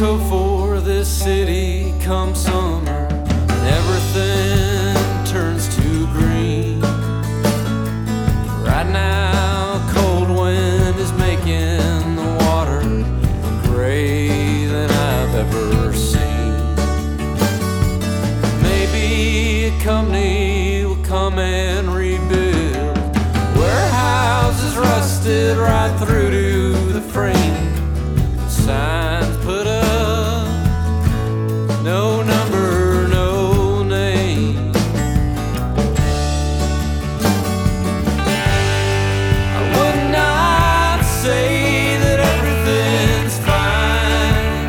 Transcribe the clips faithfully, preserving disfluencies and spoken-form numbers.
hope for this city come summer, and everything turns to green. Right now, cold wind is making the water gray than I've ever seen. Maybe a company will come and rebuild warehouses rusted right through to the frame. Signs put up, no number, no name. I would not say that everything's fine.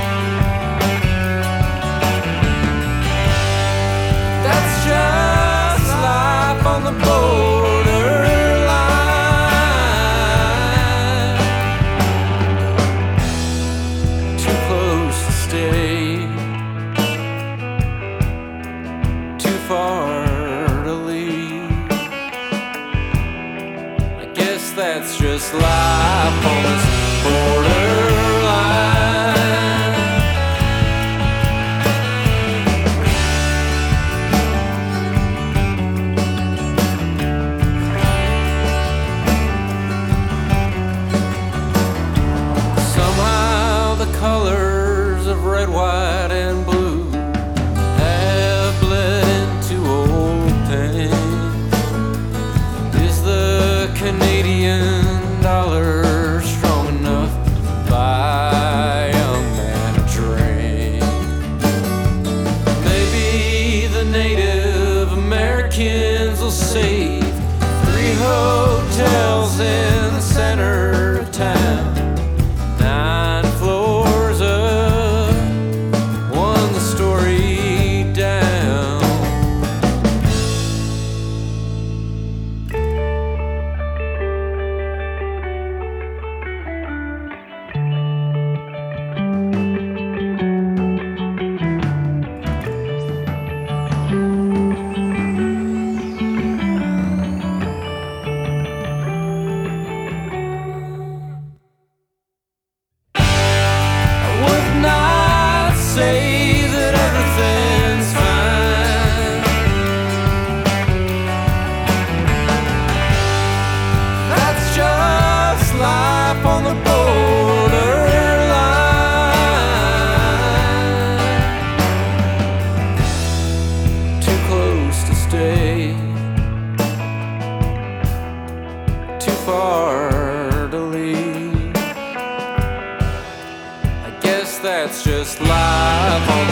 That's just life on the borderline. Too close to stay, too far to leave. I guess that's just life on this borderline. Somehow the colors of red, white, and blue have bled into old paint. Is the Canadian dollar strong enough to buy a young man a drink? Maybe the Native Americans will save three hotels in the center of town. Nine floors up, one the story down. I would not say that everything's fine. That's just life on the borderline. Too close to stay, too far to leave. I guess that's just life on